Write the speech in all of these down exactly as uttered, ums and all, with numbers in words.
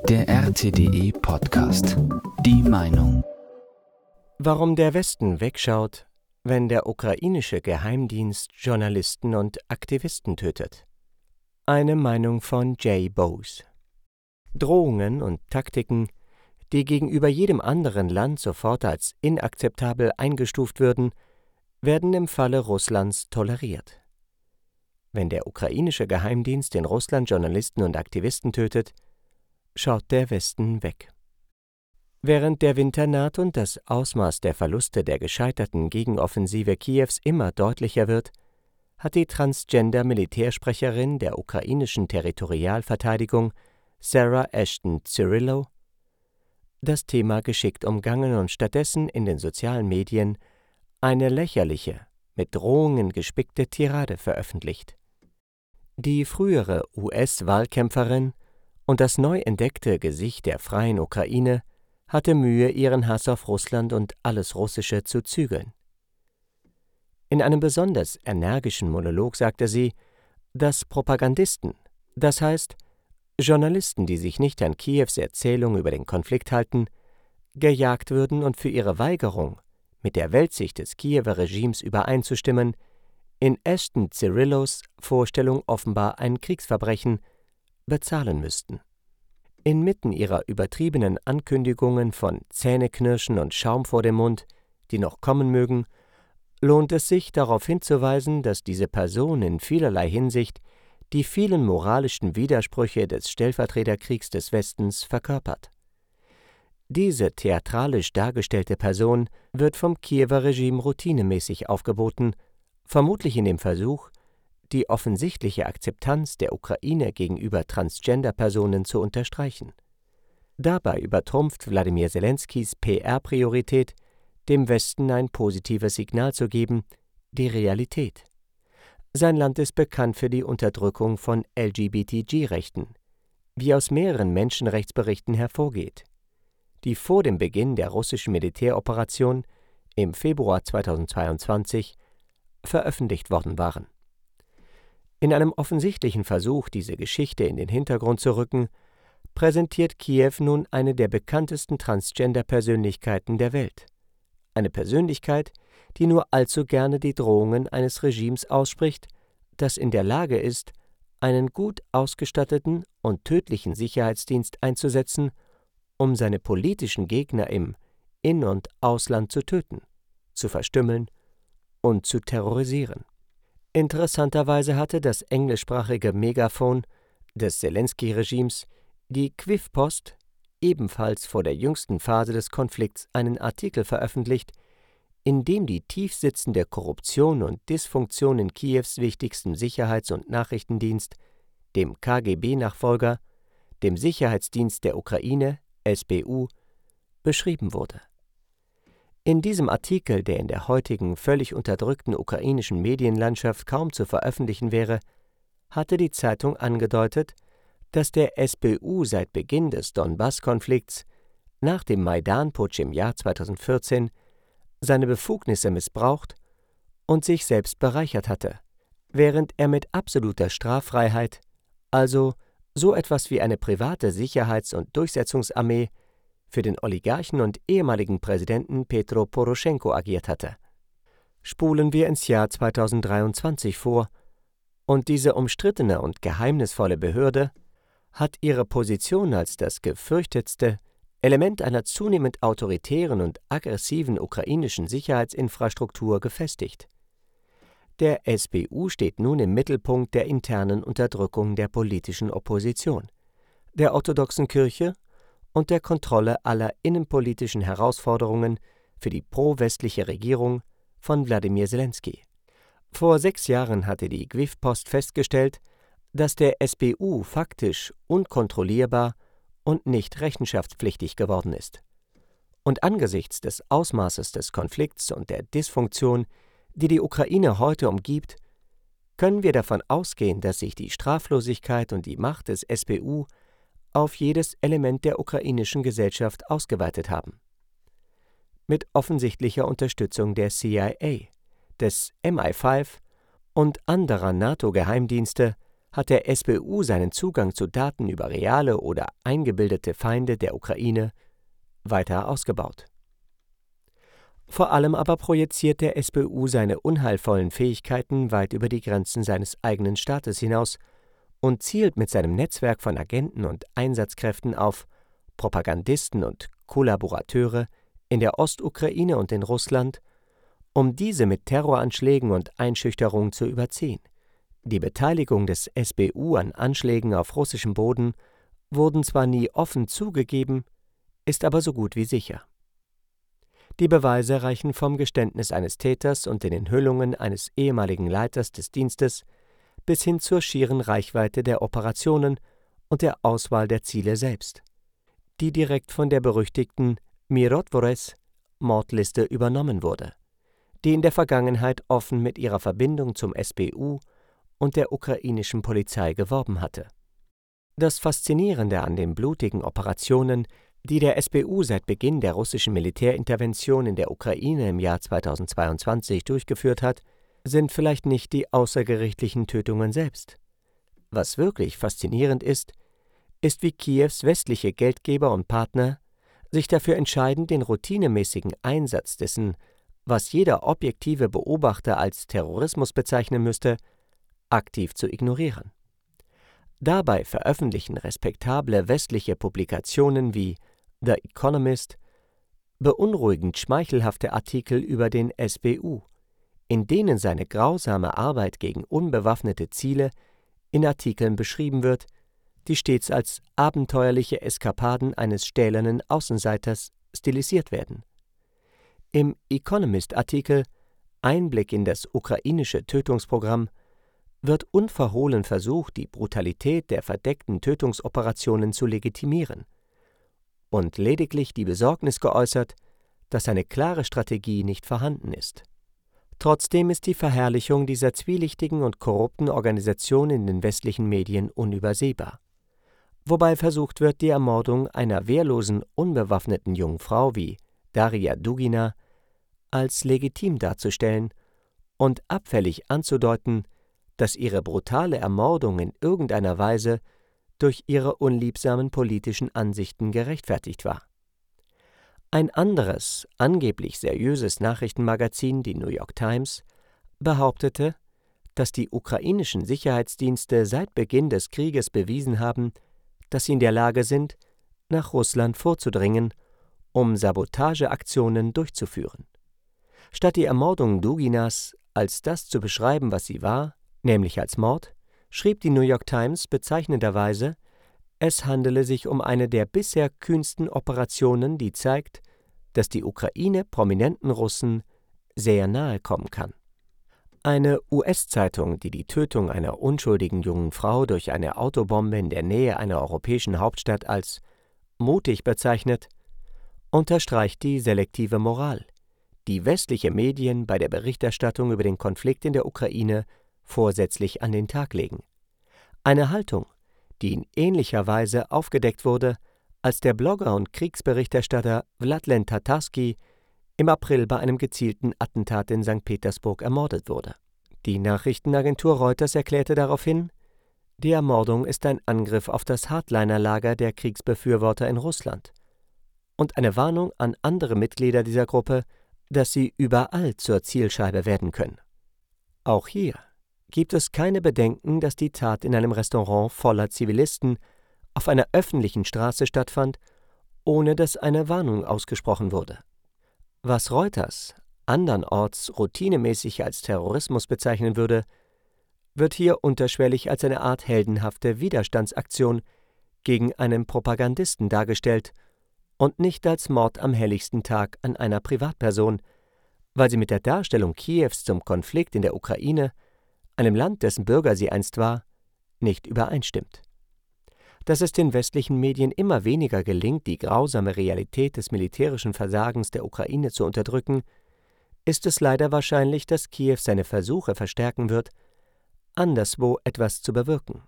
Der R T D E Podcast. Die Meinung. Warum der Westen wegschaut, wenn der ukrainische Geheimdienst Journalisten und Aktivisten tötet. Eine Meinung von Jay Bowes. Drohungen und Taktiken, die gegenüber jedem anderen Land sofort als inakzeptabel eingestuft würden, werden im Falle Russlands toleriert. Wenn der ukrainische Geheimdienst in Russland Journalisten und Aktivisten tötet, schaut der Westen weg. Während der Winter naht und das Ausmaß der Verluste der gescheiterten Gegenoffensive Kiews immer deutlicher wird, hat die Transgender-Militärsprecherin der ukrainischen Territorialverteidigung, Sarah Ashton Cyrillo, das Thema geschickt umgangen und stattdessen in den sozialen Medien eine lächerliche, mit Drohungen gespickte Tirade veröffentlicht. Die frühere U S-Wahlkämpferin und das neu entdeckte Gesicht der freien Ukraine hatte Mühe, ihren Hass auf Russland und alles Russische zu zügeln. In einem besonders energischen Monolog sagte sie, dass Propagandisten, das heißt Journalisten, die sich nicht an Kiews Erzählung über den Konflikt halten, gejagt würden und für ihre Weigerung, mit der Weltsicht des Kiewer Regimes übereinzustimmen, in Ashton Cyrillos Vorstellung offenbar ein Kriegsverbrechen, bezahlen müssten. Inmitten ihrer übertriebenen Ankündigungen von Zähneknirschen und Schaum vor dem Mund, die noch kommen mögen, lohnt es sich, darauf hinzuweisen, dass diese Person in vielerlei Hinsicht die vielen moralischen Widersprüche des Stellvertreterkriegs des Westens verkörpert. Diese theatralisch dargestellte Person wird vom Kiewer Regime routinemäßig aufgeboten, vermutlich in dem Versuch, die offensichtliche Akzeptanz der Ukraine gegenüber Transgender-Personen zu unterstreichen. Dabei übertrumpft Wladimir Selenskys P R-Priorität, dem Westen ein positives Signal zu geben, die Realität. Sein Land ist bekannt für die Unterdrückung von L G B T G-Rechten, wie aus mehreren Menschenrechtsberichten hervorgeht, die vor dem Beginn der russischen Militäroperation im Februar zweitausendzweiundzwanzig veröffentlicht worden waren. In einem offensichtlichen Versuch, diese Geschichte in den Hintergrund zu rücken, präsentiert Kiew nun eine der bekanntesten Transgender-Persönlichkeiten der Welt. Eine Persönlichkeit, die nur allzu gerne die Drohungen eines Regimes ausspricht, das in der Lage ist, einen gut ausgestatteten und tödlichen Sicherheitsdienst einzusetzen, um seine politischen Gegner im In- und Ausland zu töten, zu verstümmeln und zu terrorisieren. Interessanterweise hatte das englischsprachige Megafon des Selensky-Regimes, die Kyiv-Post, ebenfalls vor der jüngsten Phase des Konflikts einen Artikel veröffentlicht, in dem die tiefsitzende Korruption und Dysfunktion in Kiews wichtigstem Sicherheits- und Nachrichtendienst, dem K G B-Nachfolger, dem Sicherheitsdienst der Ukraine, S B U, beschrieben wurde. In diesem Artikel, der in der heutigen völlig unterdrückten ukrainischen Medienlandschaft kaum zu veröffentlichen wäre, hatte die Zeitung angedeutet, dass der S B U seit Beginn des Donbass-Konflikts nach dem Maidan-Putsch im Jahr zweitausendvierzehn seine Befugnisse missbraucht und sich selbst bereichert hatte, während er mit absoluter Straffreiheit, also so etwas wie eine private Sicherheits- und Durchsetzungsarmee, für den Oligarchen und ehemaligen Präsidenten Petro Poroschenko agiert hatte. Spulen wir ins Jahr zweitausenddreiundzwanzig vor, und diese umstrittene und geheimnisvolle Behörde hat ihre Position als das gefürchtetste Element einer zunehmend autoritären und aggressiven ukrainischen Sicherheitsinfrastruktur gefestigt. Der S B U steht nun im Mittelpunkt der internen Unterdrückung der politischen Opposition, der orthodoxen Kirche und der Kontrolle aller innenpolitischen Herausforderungen für die pro-westliche Regierung von Wladimir Selensky. Vor sechs Jahren hatte die Kyiv-Post festgestellt, dass der S B U faktisch unkontrollierbar und nicht rechenschaftspflichtig geworden ist. Und angesichts des Ausmaßes des Konflikts und der Dysfunktion, die die Ukraine heute umgibt, können wir davon ausgehen, dass sich die Straflosigkeit und die Macht des S B U auf jedes Element der ukrainischen Gesellschaft ausgeweitet haben. Mit offensichtlicher Unterstützung der C I A, des M I fünf und anderer NATO-Geheimdienste hat der S B U seinen Zugang zu Daten über reale oder eingebildete Feinde der Ukraine weiter ausgebaut. Vor allem aber projiziert der S B U seine unheilvollen Fähigkeiten weit über die Grenzen seines eigenen Staates hinaus und zielt mit seinem Netzwerk von Agenten und Einsatzkräften auf Propagandisten und Kollaborateure in der Ostukraine und in Russland, um diese mit Terroranschlägen und Einschüchterung zu überziehen. Die Beteiligung des S B U an Anschlägen auf russischem Boden wurden zwar nie offen zugegeben, ist aber so gut wie sicher. Die Beweise reichen vom Geständnis eines Täters und den Enthüllungen eines ehemaligen Leiters des Dienstes bis hin zur schieren Reichweite der Operationen und der Auswahl der Ziele selbst, die direkt von der berüchtigten Mirotvorets-Mordliste übernommen wurde, die in der Vergangenheit offen mit ihrer Verbindung zum S B U und der ukrainischen Polizei geworben hatte. Das Faszinierende an den blutigen Operationen, die der S B U seit Beginn der russischen Militärintervention in der Ukraine im Jahr zweitausendzweiundzwanzig durchgeführt hat, sind vielleicht nicht die außergerichtlichen Tötungen selbst. Was wirklich faszinierend ist, ist, wie Kiews westliche Geldgeber und Partner sich dafür entscheiden, den routinemäßigen Einsatz dessen, was jeder objektive Beobachter als Terrorismus bezeichnen müsste, aktiv zu ignorieren. Dabei veröffentlichen respektable westliche Publikationen wie The Economist beunruhigend schmeichelhafte Artikel über den S B U, in denen seine grausame Arbeit gegen unbewaffnete Ziele in Artikeln beschrieben wird, die stets als abenteuerliche Eskapaden eines stählernen Außenseiters stilisiert werden. Im Economist-Artikel »Einblick in das ukrainische Tötungsprogramm« wird unverhohlen versucht, die Brutalität der verdeckten Tötungsoperationen zu legitimieren und lediglich die Besorgnis geäußert, dass eine klare Strategie nicht vorhanden ist. Trotzdem ist die Verherrlichung dieser zwielichtigen und korrupten Organisation in den westlichen Medien unübersehbar, wobei versucht wird, die Ermordung einer wehrlosen, unbewaffneten jungen Frau wie Daria Dugina als legitim darzustellen und abfällig anzudeuten, dass ihre brutale Ermordung in irgendeiner Weise durch ihre unliebsamen politischen Ansichten gerechtfertigt war. Ein anderes, angeblich seriöses Nachrichtenmagazin, die New York Times, behauptete, dass die ukrainischen Sicherheitsdienste seit Beginn des Krieges bewiesen haben, dass sie in der Lage sind, nach Russland vorzudringen, um Sabotageaktionen durchzuführen. Statt die Ermordung Duginas als das zu beschreiben, was sie war, nämlich als Mord, schrieb die New York Times bezeichnenderweise, es handele sich um eine der bisher kühnsten Operationen, die zeigt, dass die Ukraine prominenten Russen sehr nahe kommen kann. Eine U S-Zeitung, die die Tötung einer unschuldigen jungen Frau durch eine Autobombe in der Nähe einer europäischen Hauptstadt als mutig bezeichnet, unterstreicht die selektive Moral, die westliche Medien bei der Berichterstattung über den Konflikt in der Ukraine vorsätzlich an den Tag legen. Eine Haltung, die in ähnlicher Weise aufgedeckt wurde, als der Blogger und Kriegsberichterstatter Wladlen Tatarski im April bei einem gezielten Attentat in Sankt Petersburg ermordet wurde. Die Nachrichtenagentur Reuters erklärte daraufhin, die Ermordung ist ein Angriff auf das Hardliner-Lager der Kriegsbefürworter in Russland und eine Warnung an andere Mitglieder dieser Gruppe, dass sie überall zur Zielscheibe werden können. Auch hier gibt es keine Bedenken, dass die Tat in einem Restaurant voller Zivilisten auf einer öffentlichen Straße stattfand, ohne dass eine Warnung ausgesprochen wurde. Was Reuters andernorts routinemäßig als Terrorismus bezeichnen würde, wird hier unterschwellig als eine Art heldenhafte Widerstandsaktion gegen einen Propagandisten dargestellt und nicht als Mord am helligsten Tag an einer Privatperson, weil sie mit der Darstellung Kiews zum Konflikt in der Ukraine, einem Land, dessen Bürger sie einst war, nicht übereinstimmt. Dass es den westlichen Medien immer weniger gelingt, die grausame Realität des militärischen Versagens der Ukraine zu unterdrücken, ist es leider wahrscheinlich, dass Kiew seine Versuche verstärken wird, anderswo etwas zu bewirken.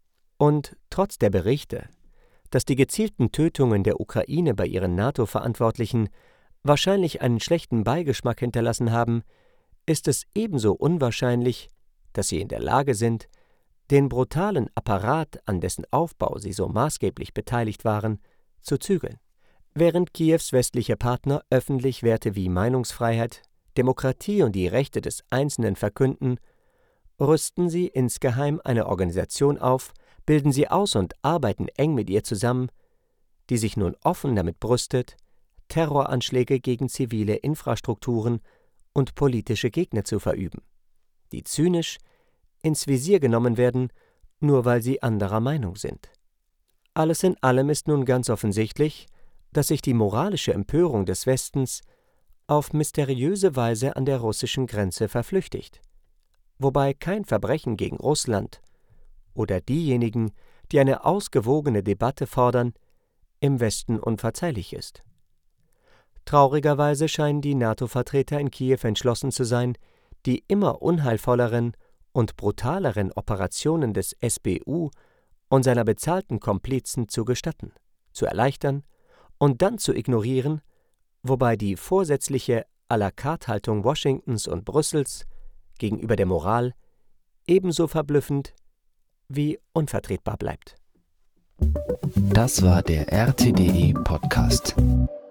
Und trotz der Berichte, dass die gezielten Tötungen der Ukraine bei ihren NATO-Verantwortlichen wahrscheinlich einen schlechten Beigeschmack hinterlassen haben, ist es ebenso unwahrscheinlich, dass sie in der Lage sind, den brutalen Apparat, an dessen Aufbau sie so maßgeblich beteiligt waren, zu zügeln. Während Kiews westliche Partner öffentlich Werte wie Meinungsfreiheit, Demokratie und die Rechte des Einzelnen verkünden, rüsten sie insgeheim eine Organisation auf, bilden sie aus und arbeiten eng mit ihr zusammen, die sich nun offen damit brüstet, Terroranschläge gegen zivile Infrastrukturen und politische Gegner zu verüben, die zynisch ins Visier genommen werden, nur weil sie anderer Meinung sind. Alles in allem ist nun ganz offensichtlich, dass sich die moralische Empörung des Westens auf mysteriöse Weise an der russischen Grenze verflüchtigt, wobei kein Verbrechen gegen Russland oder diejenigen, die eine ausgewogene Debatte fordern, im Westen unverzeihlich ist. Traurigerweise scheinen die NATO-Vertreter in Kiew entschlossen zu sein, die immer unheilvolleren und brutaleren Operationen des S B U und seiner bezahlten Komplizen zu gestatten, zu erleichtern und dann zu ignorieren, wobei die vorsätzliche à la carte Haltung Washingtons und Brüssels gegenüber der Moral ebenso verblüffend wie unvertretbar bleibt. Das war der R T D E Podcast.